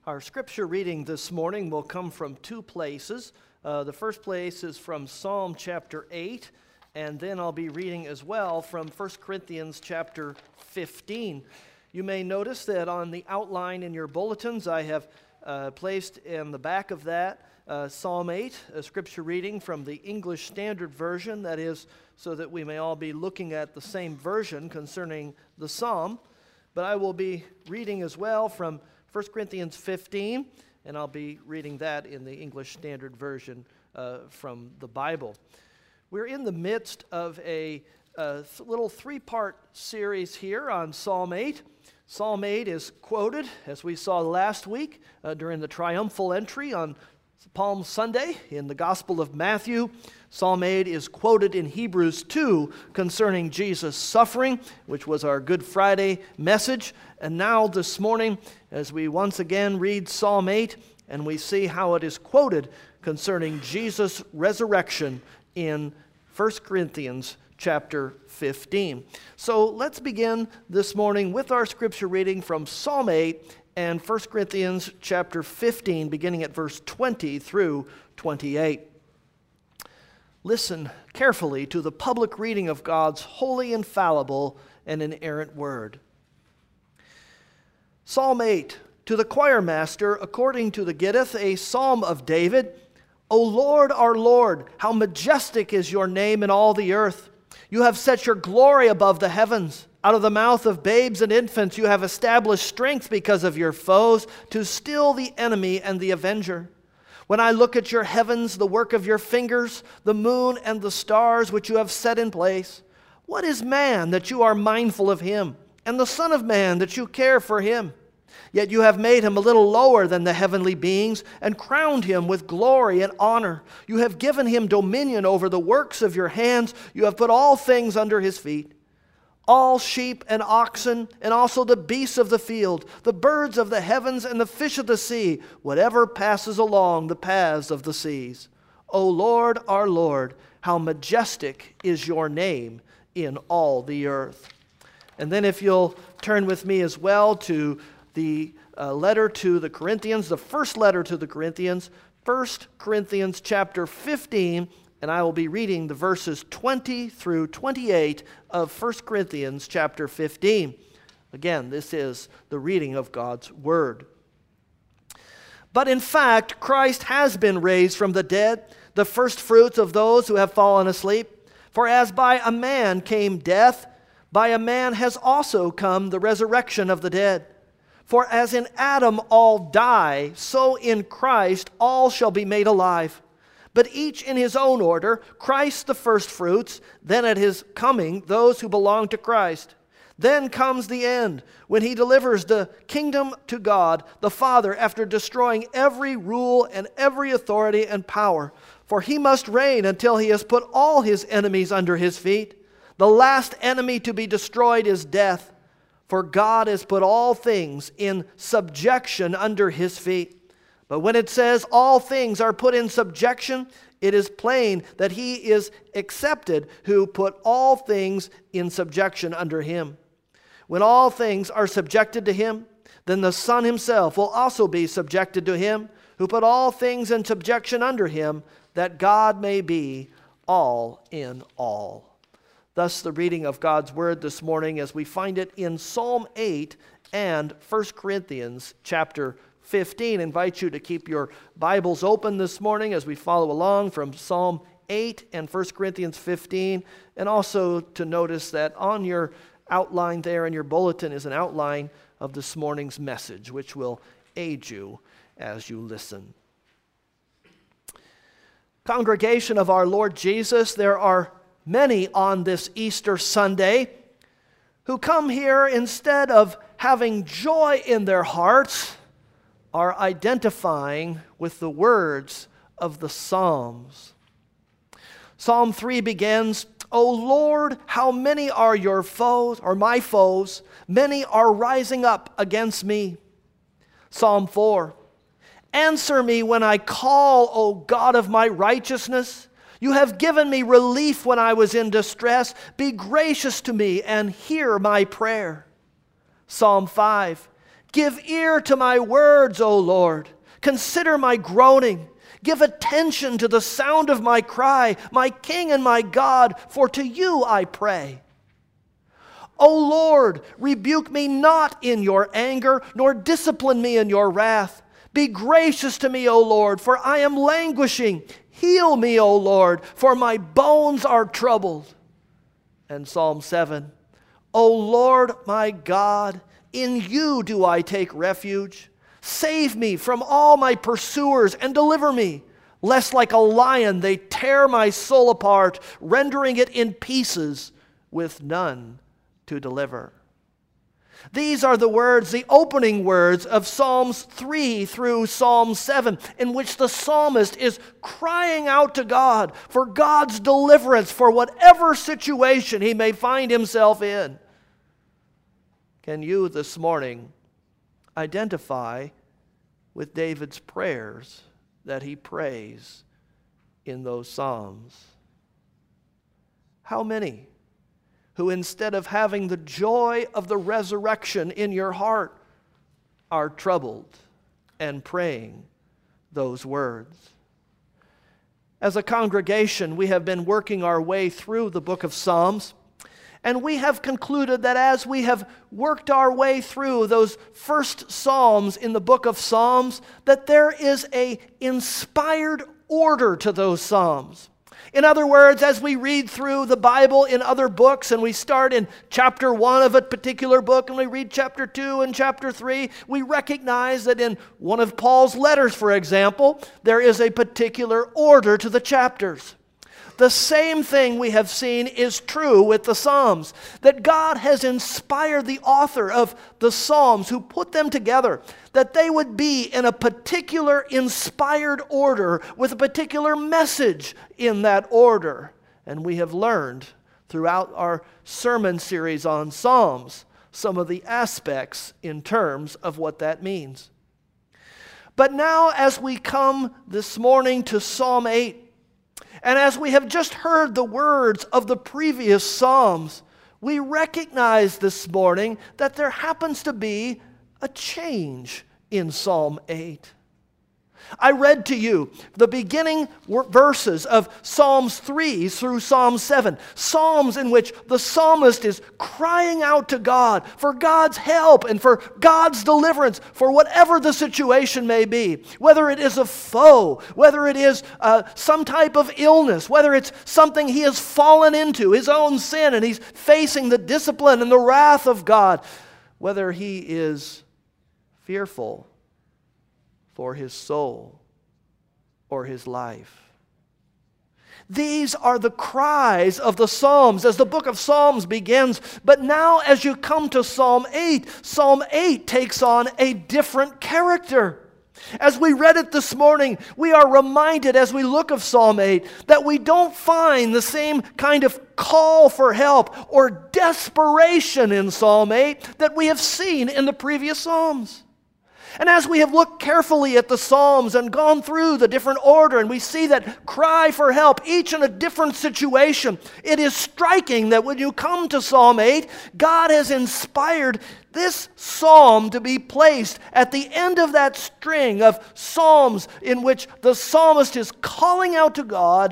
Our scripture reading this morning will come from two places. The first place is from Psalm chapter 8, and then I'll be reading as well from 1 Corinthians chapter 15. You may notice that on the outline in your bulletins, I have placed in the back of that Psalm 8, a scripture reading from the English Standard Version, that is, so that we may all be looking at the same version concerning the psalm. But I will be reading as well from 1 Corinthians 15, and I'll be reading that in the English Standard Version from the Bible. We're in the midst of a little three-part series here on Psalm 8. Psalm 8 is quoted, as we saw last week, during the triumphal entry on Palm Sunday in the Gospel of Matthew. Psalm 8 is quoted in Hebrews 2 concerning Jesus' suffering, which was our Good Friday message. And now this morning, as we once again read Psalm 8, and we see how it is quoted concerning Jesus' resurrection in 1 Corinthians chapter 15. So let's begin this morning with our scripture reading from Psalm 8 and 1 Corinthians chapter 15, beginning at verse 20 through 28. Listen carefully to the public reading of God's holy, infallible, and inerrant word. Psalm 8, to the choir master, according to the Gittith, a psalm of David. O Lord, our Lord, how majestic is your name in all the earth. You have set your glory above the heavens. Out of the mouth of babes and infants you have established strength because of your foes, to still the enemy and the avenger. When I look at your heavens, the work of your fingers, the moon and the stars which you have set in place, what is man that you are mindful of him, and the son of man that you care for him? Yet you have made him a little lower than the heavenly beings, and crowned him with glory and honor. You have given him dominion over the works of your hands. You have put all things under his feet. All sheep and oxen, and also the beasts of the field, the birds of the heavens and the fish of the sea, whatever passes along the paths of the seas. O Lord, our Lord, how majestic is your name in all the earth. And then if you'll turn with me as well to the letter to the Corinthians, the first letter to the Corinthians, 1 Corinthians chapter 15, and I will be reading the verses 20 through 28 of 1 Corinthians chapter 15. Again, this is the reading of God's word. But in fact, Christ has been raised from the dead, the first fruits of those who have fallen asleep. For as by a man came death, by a man has also come the resurrection of the dead. For as in Adam all die, so in Christ all shall be made alive. But each in his own order, Christ the firstfruits, then at his coming those who belong to Christ. Then comes the end, when he delivers the kingdom to God the Father after destroying every rule and every authority and power. For he must reign until he has put all his enemies under his feet. The last enemy to be destroyed is death. For God has put all things in subjection under his feet. But when it says all things are put in subjection, it is plain that he is accepted who put all things in subjection under him. When all things are subjected to him, then the Son himself will also be subjected to him who put all things in subjection under him, that God may be all in all. Thus the reading of God's word this morning as we find it in Psalm 8 and 1 Corinthians chapter 15. I invite you to keep your Bibles open this morning as we follow along from Psalm 8 and 1 Corinthians 15, and also to notice that on your outline there in your bulletin is an outline of this morning's message, which will aid you as you listen. Congregation of our Lord Jesus, there are many on this Easter Sunday who come here instead of having joy in their hearts, are identifying with the words of the Psalms. Psalm 3 begins, O Lord, how many are your foes, or my foes? Many are rising up against me. Psalm 4, answer me when I call, O God of my righteousness. You have given me relief when I was in distress. Be gracious to me and hear my prayer. Psalm 5, Give ear to my words, O Lord. Consider my groaning. Give attention to the sound of my cry, my King and my God, for to you I pray. O Lord, rebuke me not in your anger, nor discipline me in your wrath. Be gracious to me, O Lord, for I am languishing. Heal me, O Lord, for my bones are troubled. And Psalm 7, O Lord my God, in you do I take refuge. Save me from all my pursuers and deliver me, lest like a lion they tear my soul apart, rendering it in pieces with none to deliver. These are the words, the opening words of Psalms 3 through Psalm 7, in which the psalmist is crying out to God for God's deliverance for whatever situation he may find himself in. Can you this morning identify with David's prayers that he prays in those Psalms? How many who, instead of having the joy of the resurrection in your heart, are troubled and praying those words? As a congregation, we have been working our way through the book of Psalms, and we have concluded that as we have worked our way through those first Psalms in the book of Psalms, that there is an inspired order to those Psalms. In other words, as we read through the Bible in other books, and we start in chapter 1 of a particular book, and we read chapter 2 and chapter 3, we recognize that in one of Paul's letters, for example, there is a particular order to the chapters. The same thing we have seen is true with the Psalms, that God has inspired the author of the Psalms who put them together, that they would be in a particular inspired order with a particular message in that order. And we have learned throughout our sermon series on Psalms some of the aspects in terms of what that means. But now as we come this morning to Psalm 8, and as we have just heard the words of the previous Psalms, we recognize this morning that there happens to be a change in Psalm 8. I read to you the beginning verses of Psalms 3 through Psalm 7, Psalms in which the psalmist is crying out to God for God's help and for God's deliverance for whatever the situation may be, whether it is a foe, whether it is some type of illness, whether it's something he has fallen into, his own sin, and he's facing the discipline and the wrath of God, whether he is fearful for his soul or his life. These are the cries of the Psalms as the book of Psalms begins. But now as you come to Psalm 8 takes on a different character. As we read it this morning, we are reminded as we look at Psalm 8 that we don't find the same kind of call for help or desperation in Psalm 8 that we have seen in the previous Psalms. And as we have looked carefully at the Psalms and gone through the different order, and we see that cry for help, each in a different situation, it is striking that when you come to Psalm 8, God has inspired this psalm to be placed at the end of that string of psalms in which the psalmist is calling out to God.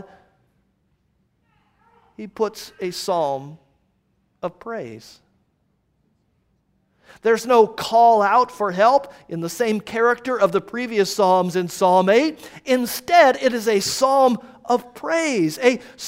He puts a psalm of praise. There's no call out for help in the same character of the previous Psalms in Psalm 8. Instead, it is a psalm of praise,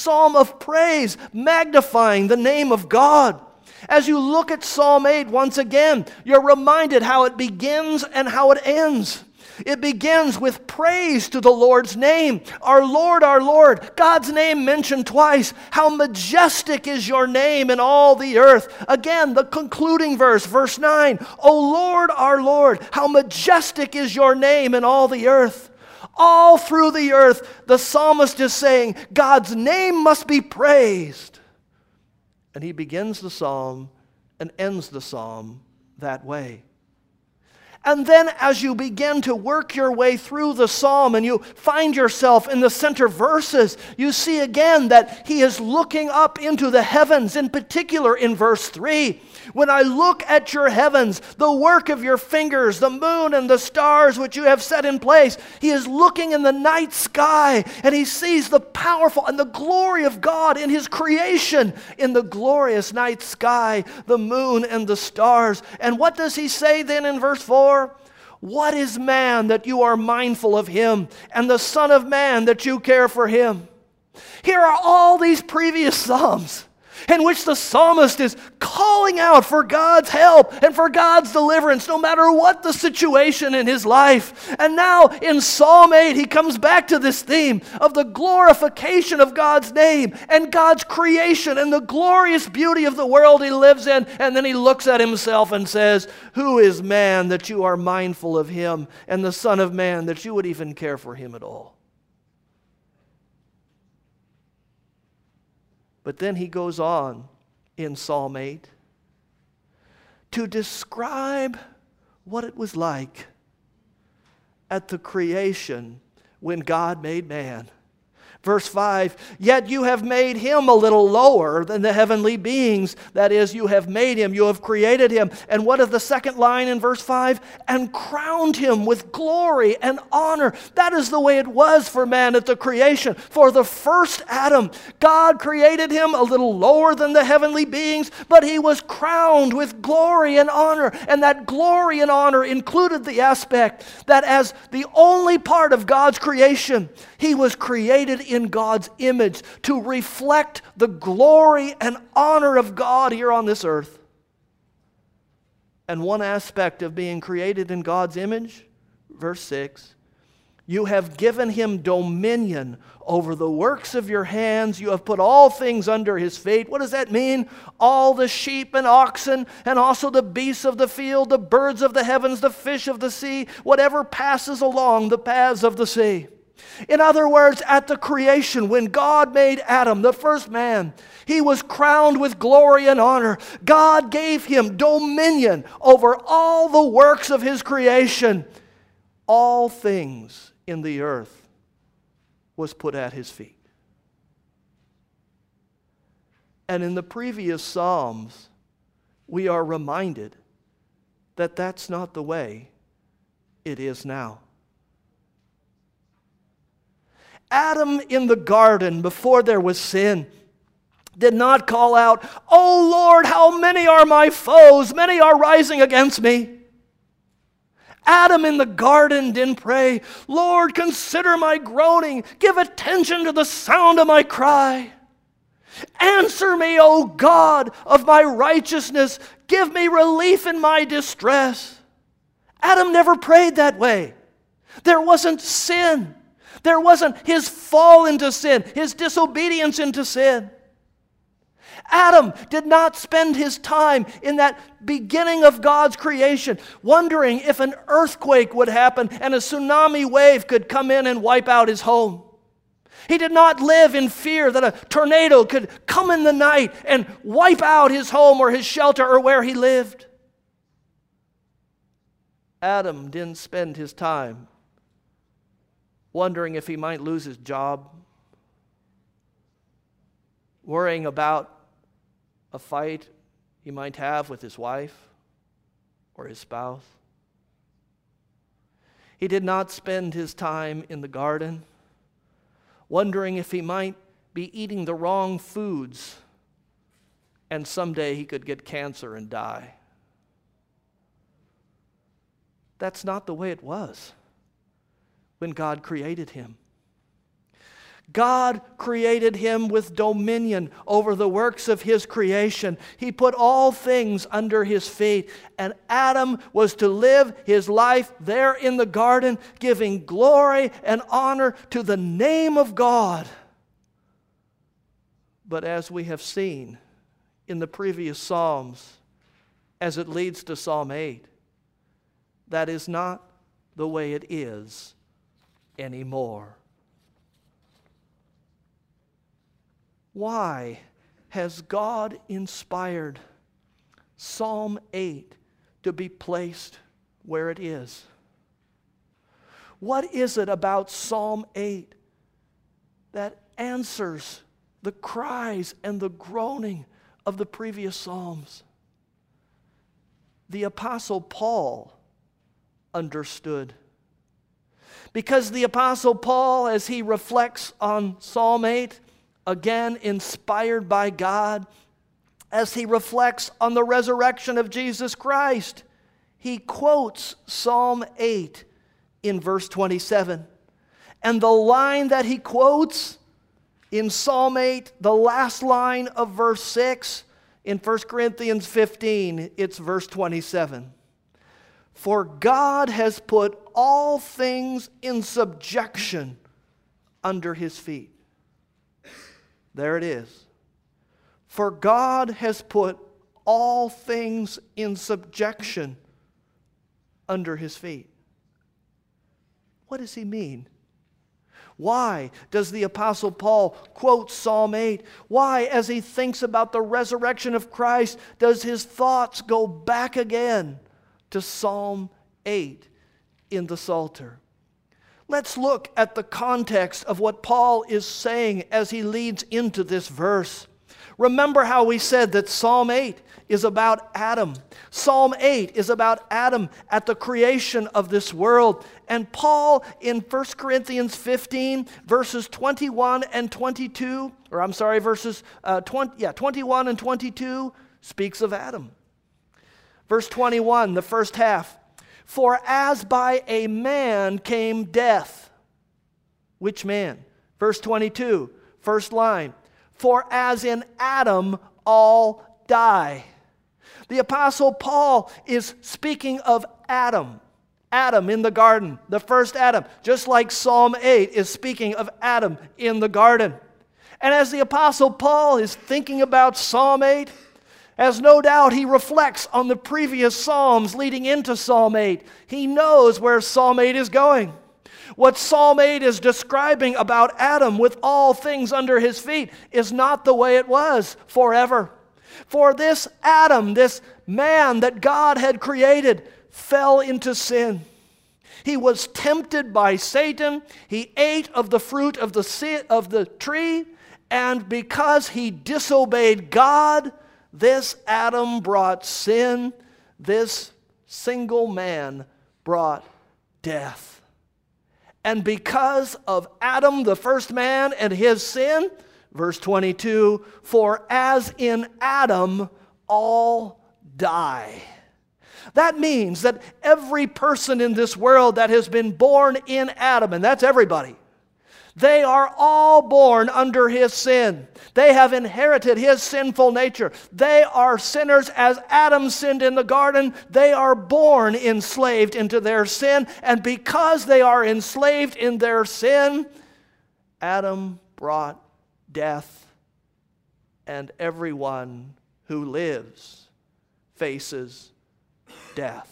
magnifying the name of God. As you look at Psalm 8 once again, you're reminded how it begins and how it ends. It begins with praise to the Lord's name. Our Lord, God's name mentioned twice. How majestic is your name in all the earth. Again, the concluding verse, verse 9. O Lord, our Lord, how majestic is your name in all the earth. All through the earth, the psalmist is saying, God's name must be praised. And he begins the psalm and ends the psalm that way. And then as you begin to work your way through the psalm and you find yourself in the center verses, you see again that he is looking up into the heavens, in particular in verse 3. When I look at your heavens, the work of your fingers, the moon and the stars which you have set in place, he is looking in the night sky and he sees the powerful and the glory of God in his creation, in the glorious night sky, the moon and the stars. And what does he say then in verse 4? What is man that you are mindful of him, and the Son of Man that you care for him? Here are all these previous psalms in which the psalmist is calling out for God's help and for God's deliverance, no matter what the situation in his life. And now in Psalm 8, he comes back to this theme of the glorification of God's name and God's creation and the glorious beauty of the world he lives in. And then he looks at himself and says, who is man that you are mindful of him, and the Son of Man that you would even care for him at all? But then he goes on in Psalm 8 to describe what it was like at the creation when God made man. Verse 5, yet you have made him a little lower than the heavenly beings. That is, you have made him, you have created him. And what is the second line in verse 5? And crowned him with glory and honor. That is the way it was for man at the creation. For the first Adam, God created him a little lower than the heavenly beings, but he was crowned with glory and honor. And that glory and honor included the aspect that as the only part of God's creation, he was created in God's image to reflect the glory and honor of God here on this earth. And one aspect of being created in God's image, verse 6, you have given him dominion over the works of your hands. You have put all things under his feet. What does that mean? All the sheep and oxen, and also the beasts of the field, the birds of the heavens, the fish of the sea, whatever passes along the paths of the sea. In other words, at the creation, when God made Adam, the first man, he was crowned with glory and honor. God gave him dominion over all the works of his creation. All things in the earth was put at his feet. And in the previous Psalms, we are reminded that that's not the way it is now. Adam in the garden, before there was sin, did not call out, "Oh Lord, how many are my foes? Many are rising against me." Adam in the garden didn't pray, "Lord, consider my groaning. Give attention to the sound of my cry. Answer me, O God of my righteousness. Give me relief in my distress." Adam never prayed that way. There wasn't sin. There wasn't his fall into sin, his disobedience into sin. Adam did not spend his time in that beginning of God's creation wondering if an earthquake would happen and a tsunami wave could come in and wipe out his home. He did not live in fear that a tornado could come in the night and wipe out his home or his shelter or where he lived. Adam didn't spend his time wondering if he might lose his job, worrying about a fight he might have with his wife or his spouse. He did not spend his time in the garden wondering if he might be eating the wrong foods and someday he could get cancer and die. That's not the way it was when God created him. God created him with dominion over the works of his creation. He put all things under his feet, and Adam was to live his life there in the garden, giving glory and honor to the name of God. But as we have seen in the previous Psalms, as it leads to Psalm 8, that is not the way it is anymore. Why has God inspired Psalm 8 to be placed where it is. What is it about Psalm 8 that answers the cries and the groaning of the previous Psalms? The Apostle Paul understood. Because the Apostle Paul, as he reflects on Psalm 8, again inspired by God, as he reflects on the resurrection of Jesus Christ, he quotes Psalm 8 in verse 27. And the line that he quotes in Psalm 8, the last line of verse 6, in 1 Corinthians 15, it's verse 27. For God has put all things in subjection under his feet. There it is. For God has put all things in subjection under his feet. What does he mean? Why does the Apostle Paul quote Psalm 8? Why, as he thinks about the resurrection of Christ, does his thoughts go back again to Psalm 8 in the Psalter? Let's look at the context of what Paul is saying as he leads into this verse. Remember how we said that Psalm 8 is about Adam. Psalm 8 is about Adam at the creation of this world. And Paul in 1 Corinthians 15, verses 21 and 22, verses 21 and 22, speaks of Adam. Verse 21, the first half. For as by a man came death. Which man? Verse 22, first line. For as in Adam all die. The Apostle Paul is speaking of Adam. Adam in the garden, the first Adam. Just like Psalm 8 is speaking of Adam in the garden. And as the Apostle Paul is thinking about Psalm 8, as no doubt he reflects on the previous Psalms leading into Psalm 8, he knows where Psalm 8 is going. What Psalm 8 is describing about Adam with all things under his feet is not the way it was forever. For this Adam, this man that God had created, fell into sin. He was tempted by Satan. He ate of the fruit of the tree, and because he disobeyed God, this Adam brought sin. This single man brought death. And because of Adam, the first man, and his sin, verse 22, for as in Adam all die. That means that every person in this world that has been born in Adam, and that's everybody, they are all born under his sin. They have inherited his sinful nature. They are sinners as Adam sinned in the garden. They are born enslaved into their sin. And because they are enslaved in their sin, Adam brought death. And everyone who lives faces death.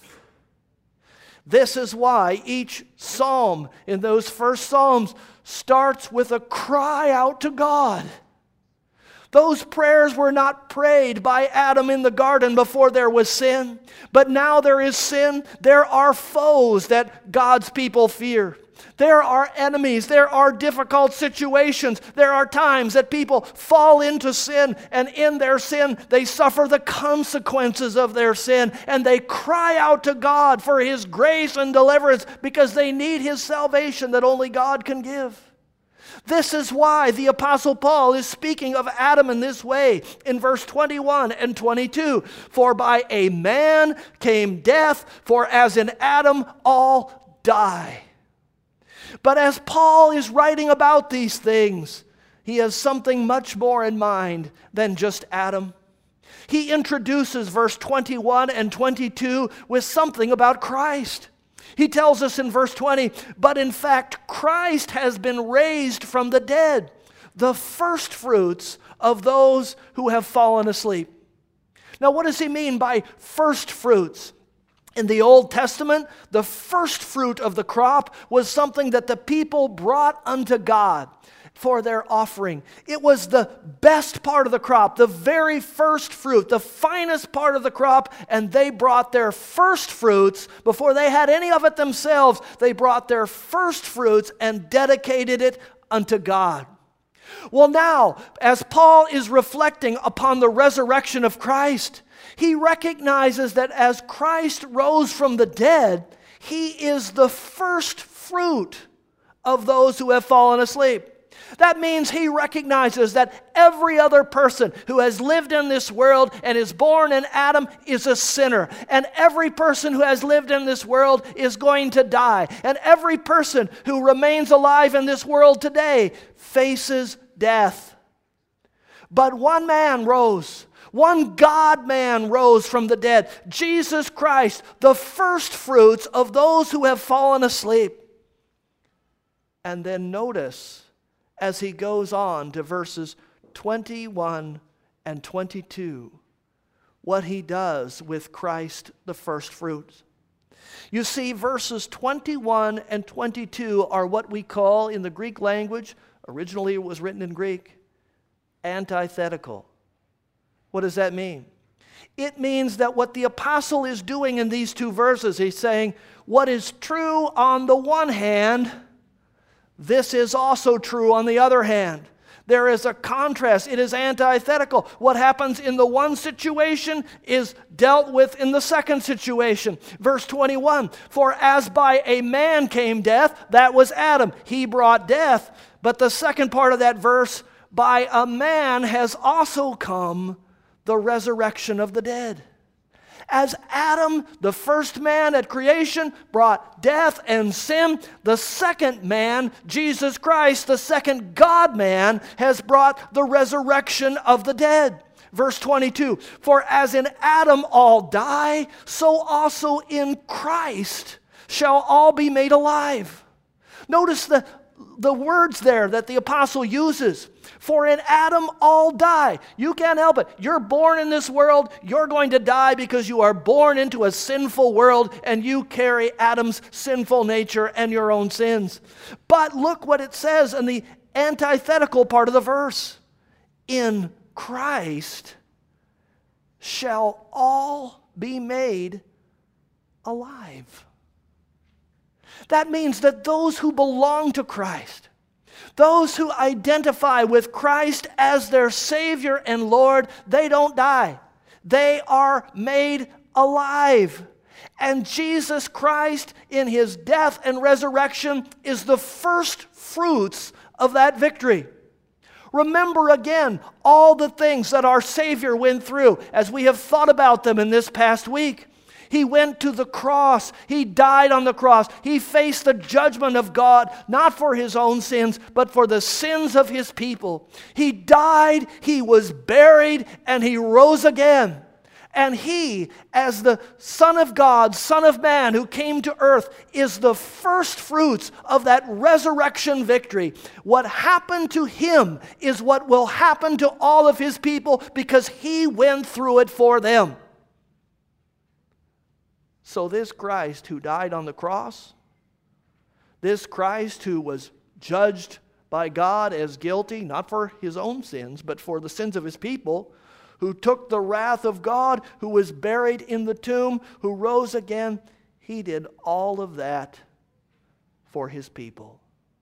This is why each psalm in those first psalms starts with a cry out to God. Those prayers were not prayed by Adam in the garden before there was sin, but now there is sin. There are foes that God's people fear. There are enemies. There are difficult situations. There are times that people fall into sin, and in their sin, they suffer the consequences of their sin, and they cry out to God for His grace and deliverance because they need His salvation that only God can give. This is why the Apostle Paul is speaking of Adam in this way in verse 21 and 22. For by a man came death, for as in Adam all die. But as Paul is writing about these things, he has something much more in mind than just Adam. He introduces verse 21 and 22 with something about Christ. He tells us in verse 20, but in fact Christ has been raised from the dead, the first fruits of those who have fallen asleep. Now what does he mean by first fruits? In the Old Testament, the first fruit of the crop was something that the people brought unto God. for their offering. It was the best part of the crop, the very first fruit, the finest part of the crop, and they brought their first fruits before they had any of it themselves. They brought their first fruits and dedicated it unto God. Well, now, as Paul is reflecting upon the resurrection of Christ, he recognizes that as Christ rose from the dead, he is the first fruit of those who have fallen asleep. That means he recognizes that every other person who has lived in this world and is born in Adam is a sinner. And every person who has lived in this world is going to die. And every person who remains alive in this world today faces death. But one man rose. One God-man rose from the dead. Jesus Christ, the first fruits of those who have fallen asleep. And then notice, as he goes on to verses 21 and 22, what he does with Christ, the first fruits. You see, verses 21 and 22 are what we call in the Greek language, originally it was written in Greek, antithetical. What does that mean? It means that what the apostle is doing in these two verses, he's saying, what is true on the one hand, this is also true on the other hand. There is a contrast. It is antithetical. What happens in the one situation is dealt with in the second situation. Verse 21, for as by a man came death, that was Adam. He brought death. But the second part of that verse, by a man has also come the resurrection of the dead. As Adam, the first man at creation, brought death and sin, the second man, Jesus Christ, the second God-man, has brought the resurrection of the dead. Verse 22, for as in Adam all die, so also in Christ shall all be made alive. Notice the words there that the apostle uses. For in Adam all die. You can't help it. You're born in this world. You're going to die because you are born into a sinful world and you carry Adam's sinful nature and your own sins. But look what it says in the antithetical part of the verse. In Christ shall all be made alive. That means that those who belong to Christ, those who identify with Christ as their Savior and Lord, they don't die. They are made alive. And Jesus Christ, in his death and resurrection, is the first fruits of that victory. Remember again all the things that our Savior went through as we have thought about them in this past week. He went to the cross. He died on the cross. He faced the judgment of God, not for his own sins, but for the sins of his people. He died, he was buried, and he rose again. And he, as the Son of God, Son of Man, who came to earth, is the first fruits of that resurrection victory. What happened to him is what will happen to all of his people because he went through it for them. So this Christ who died on the cross, this Christ who was judged by God as guilty, not for his own sins, but for the sins of his people, who took the wrath of God, who was buried in the tomb, who rose again, he did all of that for his people.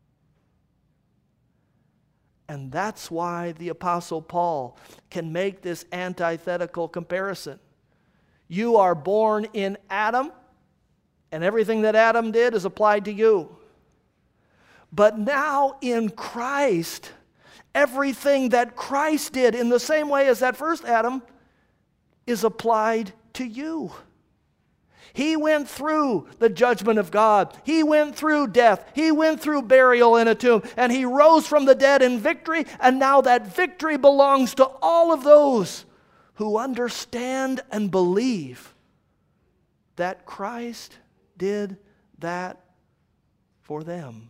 And that's why the Apostle Paul can make this antithetical comparison. You are born in Adam, and everything that Adam did is applied to you. But now in Christ, everything that Christ did in the same way as that first Adam is applied to you. He went through the judgment of God. He went through death. He went through burial in a tomb. And he rose from the dead in victory. And now that victory belongs to all of those who understand and believe that Christ did that for them.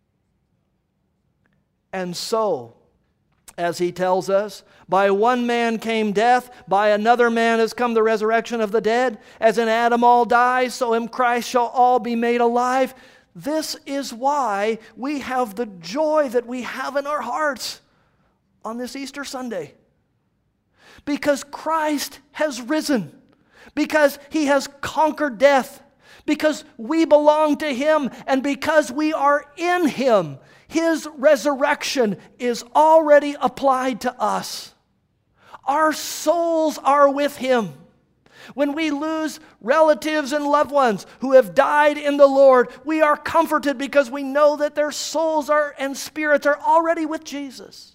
And so, as he tells us, by one man came death, by another man has come the resurrection of the dead. As in Adam all die, so in Christ shall all be made alive. This is why we have the joy that we have in our hearts on this Easter Sunday. Because Christ has risen. Because He has conquered death. Because we belong to Him, and because we are in Him, His resurrection is already applied to us. Our souls are with Him. When we lose relatives and loved ones who have died in the Lord, we are comforted because we know that their souls and spirits are already with Jesus.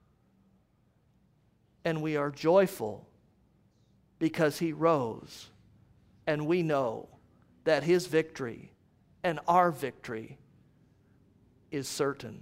And we are joyful because He rose, and we know that His victory and our victory is certain.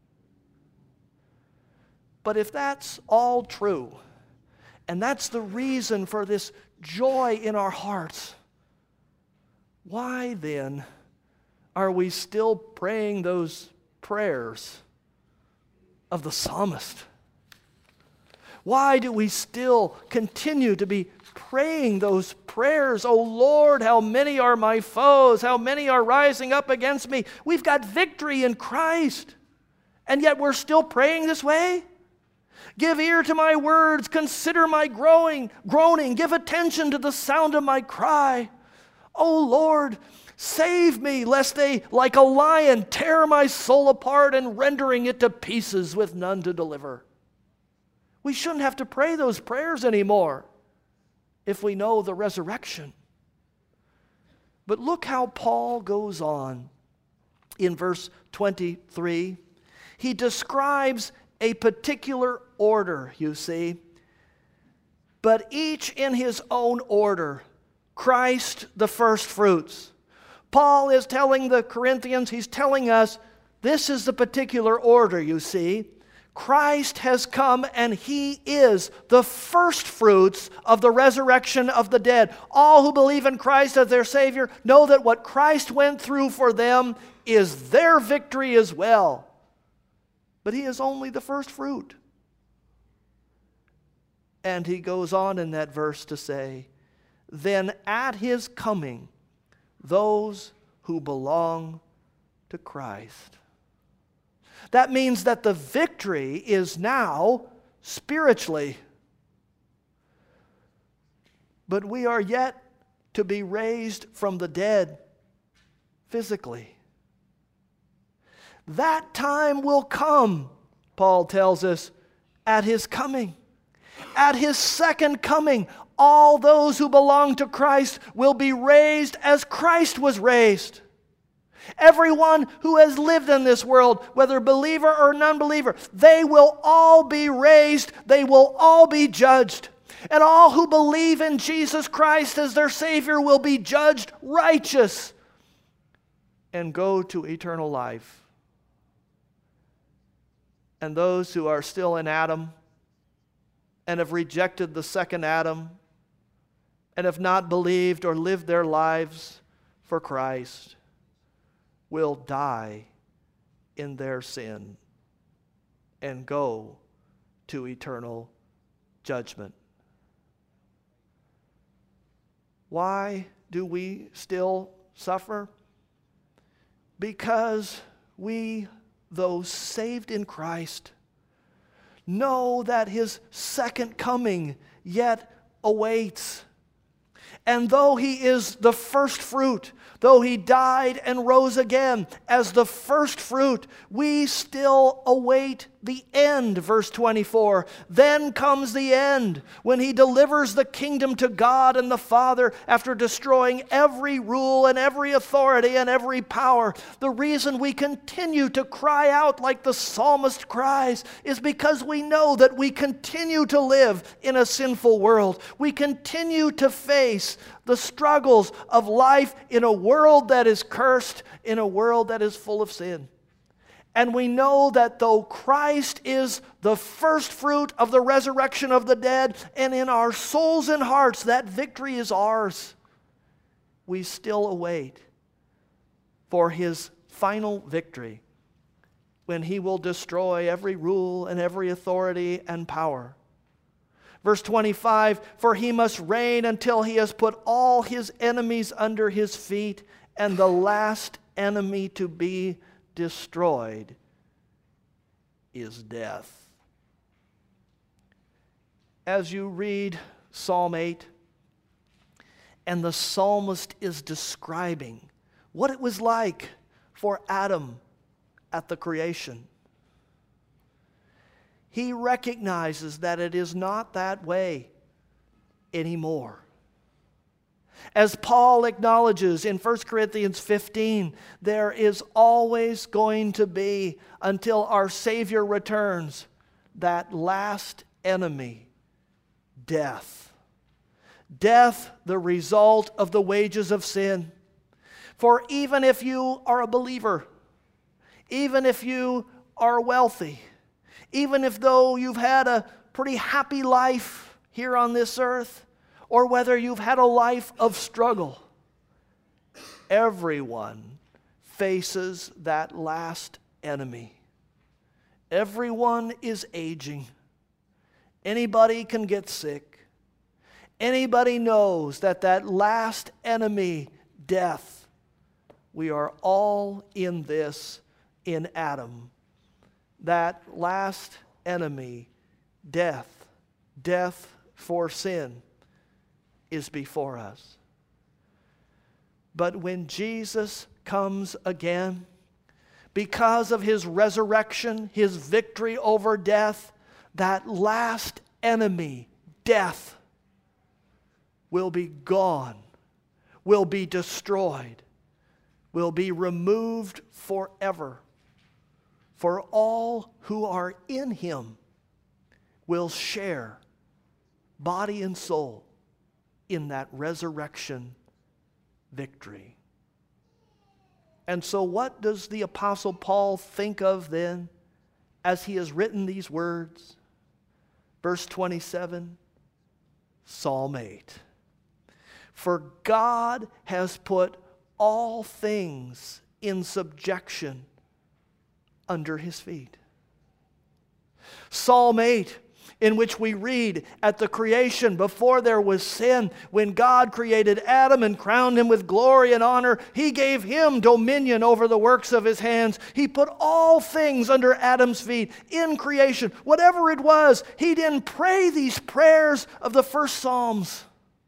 But if that's all true, and that's the reason for this joy in our hearts, why then are we still praying those prayers of the psalmist? Why do we still continue to be praying those prayers? Oh Lord, how many are my foes? How many are rising up against me? We've got victory in Christ, and yet we're still praying this way? Give ear to my words, consider my groaning, give attention to the sound of my cry. O Lord, save me, lest they, like a lion, tear my soul apart and rendering it to pieces with none to deliver. We shouldn't have to pray those prayers anymore if we know the resurrection. But look how Paul goes on in verse 23. He describes a particular order, you see, but each in his own order. Christ the first fruits. Paul is telling the Corinthians, he's telling us, this is the particular order, you see. Christ has come, and He is the first fruits of the resurrection of the dead. All who believe in Christ as their Savior know that what Christ went through for them is their victory as well. But He is only the first fruit. And he goes on in that verse to say, then at His coming, those who belong to Christ. That means that the victory is now spiritually. But we are yet to be raised from the dead physically. That time will come, Paul tells us, at His coming. At His second coming, all those who belong to Christ will be raised as Christ was raised. Everyone who has lived in this world, whether believer or non-believer, they will all be raised. They will all be judged. And all who believe in Jesus Christ as their Savior will be judged righteous and go to eternal life. And those who are still in Adam and have rejected the second Adam and have not believed or lived their lives for Christ will die in their sin and go to eternal judgment. Why do we still suffer? Because we, those saved in Christ, know that His second coming yet awaits. And though He is the first fruit, though He died and rose again as the first fruit, we still await the end. Verse 24, then comes the end, when He delivers the kingdom to God and the Father after destroying every rule and every authority and every power. The reason we continue to cry out like the psalmist cries is because we know that we continue to live in a sinful world. We continue to face the struggles of life in a world that is cursed, in a world that is full of sin. And we know that though Christ is the first fruit of the resurrection of the dead, and in our souls and hearts that victory is ours, we still await for His final victory when He will destroy every rule and every authority and power. Verse 25, for He must reign until He has put all His enemies under His feet, and the last enemy to be destroyed is death. As you read Psalm 8, and the psalmist is describing what it was like for Adam at the creation, he recognizes that it is not that way anymore. As Paul acknowledges in 1 Corinthians 15, there is always going to be, until our Savior returns, that last enemy, death. Death, the result of the wages of sin. For even if you are a believer, even if you are wealthy, even if though you've had a pretty happy life here on this earth, or whether you've had a life of struggle, everyone faces that last enemy. Everyone is aging. Anybody can get sick. Anybody knows that last enemy, death, we are all in this in Adam. That last enemy, death for sin, is before us. But when Jesus comes again, because of his resurrection, his victory over death, that last enemy, death, will be gone, will be destroyed, will be removed forever. For all who are in him will share, body and soul, in that resurrection victory. And so what does the Apostle Paul think of then as he has written these words? Verse 27, Psalm 8. For God has put all things in subjection under his feet. Psalm 8, in which we read at the creation, before there was sin, when God created Adam and crowned him with glory and honor, he gave him dominion over the works of his hands. He put all things under Adam's feet in creation. Whatever it was, he didn't pray these prayers of the first Psalms.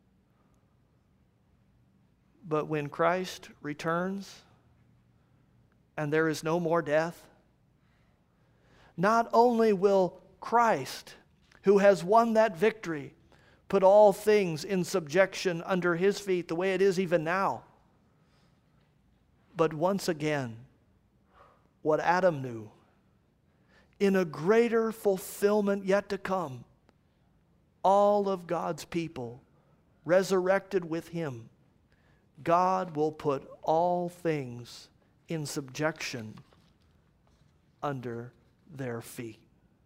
But when Christ returns and there is no more death, not only will Christ, who has won that victory, put all things in subjection under his feet the way it is even now, but once again, what Adam knew, in a greater fulfillment yet to come, all of God's people resurrected with him, God will put all things in subjection under their feet.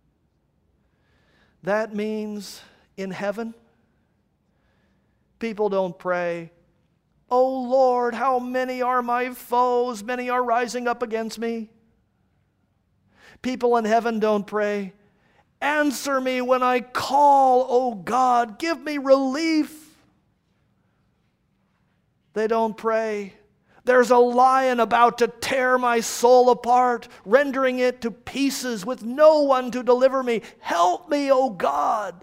That means in heaven, people don't pray, "Oh Lord, how many are my foes? Many are rising up against me." People in heaven don't pray, "Answer me when I call, O God, give me relief." They don't pray, "There's a lion about to tear my soul apart, rendering it to pieces with no one to deliver me. Help me, O God."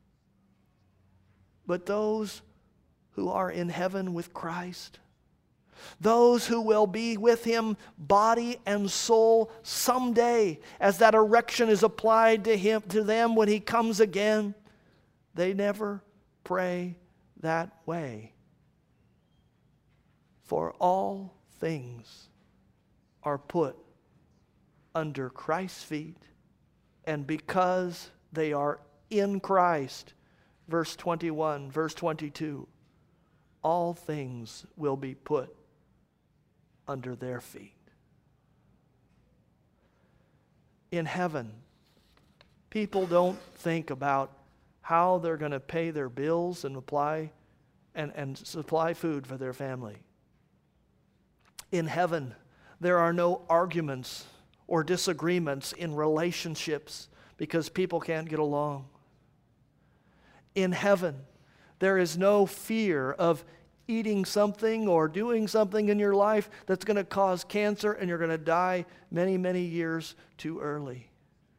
But those who are in heaven with Christ, those who will be with him body and soul someday, as that erection is applied to them when he comes again, they never pray that way. For all things are put under Christ's feet, and because they are in Christ, verse 21, verse 22, all things will be put under their feet. In heaven, people don't think about how they're going to pay their bills and apply and supply food for their family. In heaven, there are no arguments or disagreements in relationships because people can't get along. In heaven, there is no fear of eating something or doing something in your life that's going to cause cancer and you're going to die many, many years too early.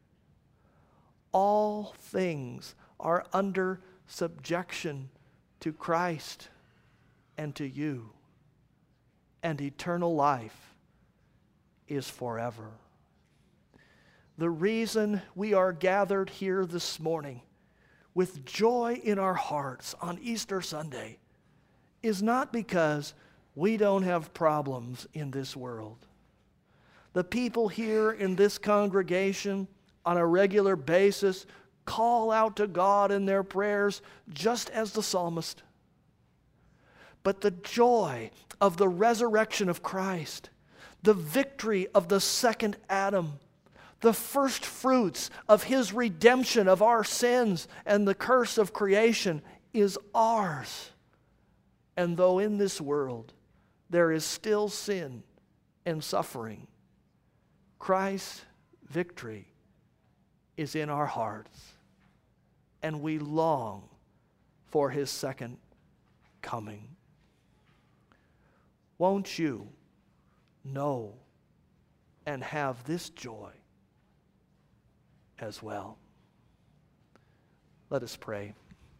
All things are under subjection to Christ and to you. And eternal life is forever. The reason we are gathered here this morning with joy in our hearts on Easter Sunday is not because we don't have problems in this world. The people here in this congregation on a regular basis call out to God in their prayers just as the psalmist. But the joy of the resurrection of Christ, the victory of the second Adam, the first fruits of His redemption of our sins and the curse of creation is ours. And though in this world there is still sin and suffering, Christ's victory is in our hearts, and we long for His second coming. Won't you know and have this joy as well? Let us pray.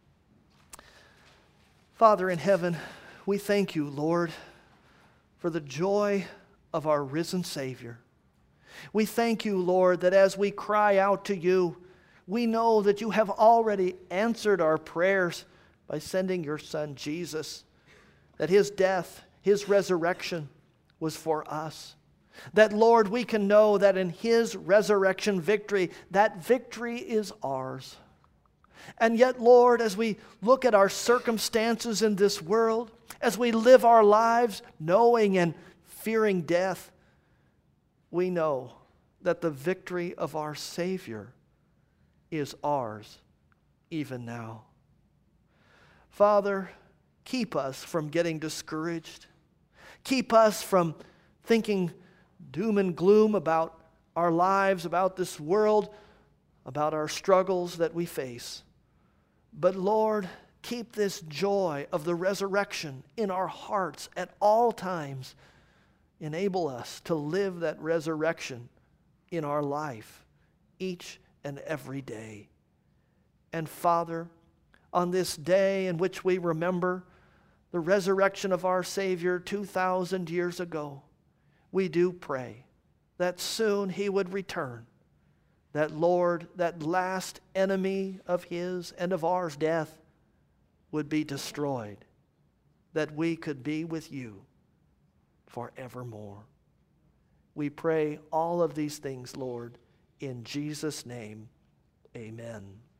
Father in heaven, we thank you, Lord, for the joy of our risen Savior. We thank you, Lord, that as we cry out to you, we know that you have already answered our prayers by sending your Son, Jesus, that His death, His resurrection was for us. That, Lord, we can know that in His resurrection victory, that victory is ours. And yet, Lord, as we look at our circumstances in this world, as we live our lives knowing and fearing death, we know that the victory of our Savior is ours even now. Father, keep us from getting discouraged. Keep us from thinking doom and gloom about our lives, about this world, about our struggles that we face. But Lord, keep this joy of the resurrection in our hearts at all times. Enable us to live that resurrection in our life each and every day. And Father, on this day in which we remember the resurrection of our Savior 2,000 years ago, we do pray that soon He would return. That, Lord, that last enemy of His and of ours, death, would be destroyed, that we could be with you forevermore. We pray all of these things, Lord, in Jesus' name, amen.